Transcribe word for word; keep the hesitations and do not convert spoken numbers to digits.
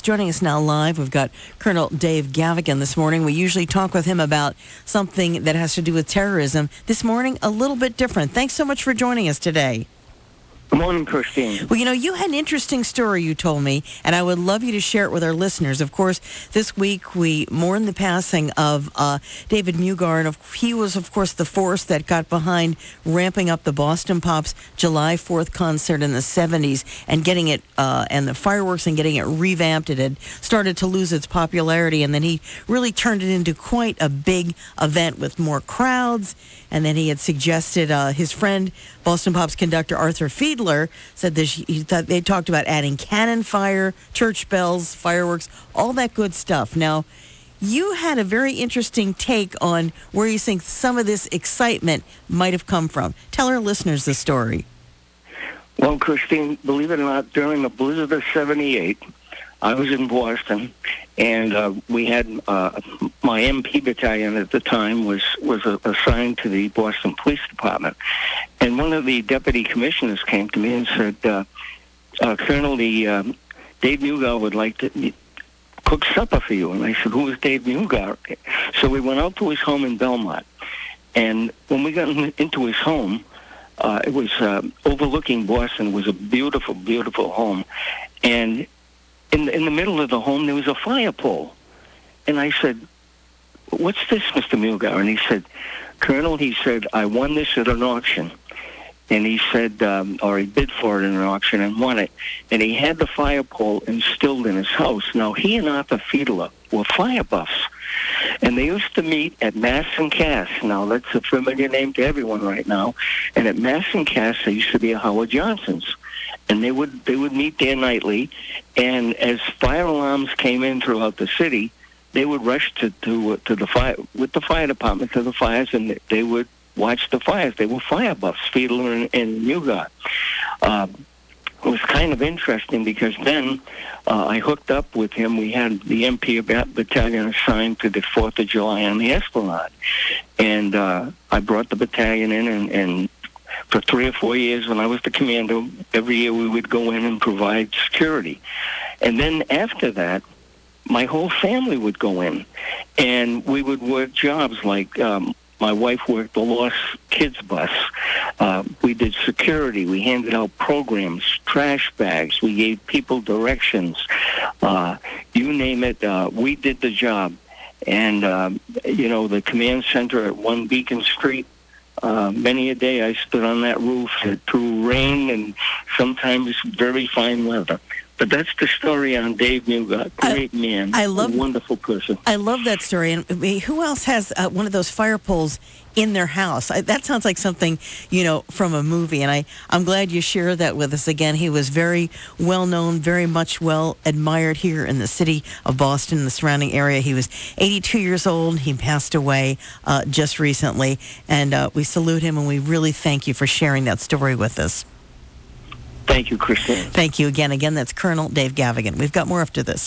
Joining us now live, we've got Colonel Dave Gavigan this morning. We usually talk with him about something that has to do with terrorism. This morning, a little bit different. Thanks so much for joining us today. Good morning, Christine. Well, you know, you had an interesting story you told me, and I would love you to share it with our listeners. Of course, this week we mourn the passing of uh, David Mugar, and he was, of course, the force that got behind ramping up the Boston Pops July fourth concert in the seventies and getting it, uh, and the fireworks and getting it revamped. It had started to lose its popularity, and then he really turned it into quite a big event with more crowds. And then he had suggested, uh, his friend, Boston Pops conductor Arthur Fiedler, said that he thought they talked about adding cannon fire, church bells, fireworks, all that good stuff. Now, you had a very interesting take on where you think some of this excitement might have come from. Tell our listeners the story. Well, Christine, believe it or not, during the blizzard of seventy-eight, I was in Boston, and uh, we had uh, my M P battalion at the time was was uh, assigned to the Boston Police Department, and one of the deputy commissioners came to me and said, uh, uh, "Colonel, the um, Dave Mugar would like to cook supper for you." And I said, "Who is Dave Mugar?" So we went out to his home in Belmont, and when we got in, into his home, uh, it was uh, overlooking Boston. It was a beautiful, beautiful home, and In the, in the middle of the home, there was a fire pole. And I said, "What's this, Mister Mugar?" And he said, "Colonel," he said, "I won this at an auction." And he said, um, or he bid for it in an auction and won it. And he had the fire pole installed in his house. Now, he and Arthur Fiedler were fire buffs. And they used to meet at Mass and Cass. Now, that's a familiar name to everyone right now. And at Mass and Cass, there used to be a Howard Johnson's. And they would they would meet there nightly, and as fire alarms came in throughout the city, they would rush to to, to the fire with the fire department to the fires, and they would watch the fires. They were fire buffs, Fiedler and, and Mugar. Uh, it was kind of interesting because then uh, I hooked up with him. We had the M P battalion assigned to the Fourth of July on the Esplanade, and uh, I brought the battalion in and. and For three or four years when I was the commander, every year we would go in and provide security. And then after that, my whole family would go in. And we would work jobs like um, my wife worked the Lost Kids bus. Uh, we did security. We handed out programs, trash bags. We gave people directions. Uh, you name it, uh, we did the job. And, uh, you know, the command center at One Beacon Street, Uh, many a day I stood on that roof through rain and sometimes very fine weather. But that's the story on Dave Mugar. Great I, man. I love, a wonderful person. I love that story. And who else has uh, one of those fire poles in their house? I, that sounds like something, you know, from a movie. And I, I'm glad you shared that with us again. He was very well known, very much well admired here in the city of Boston and the surrounding area. He was eighty-two years old. He passed away uh, just recently. And uh, we salute him, and we really thank you for sharing that story with us. Thank you, Christine. Thank you again. Again, that's Colonel Dave Gavigan. We've got more after this.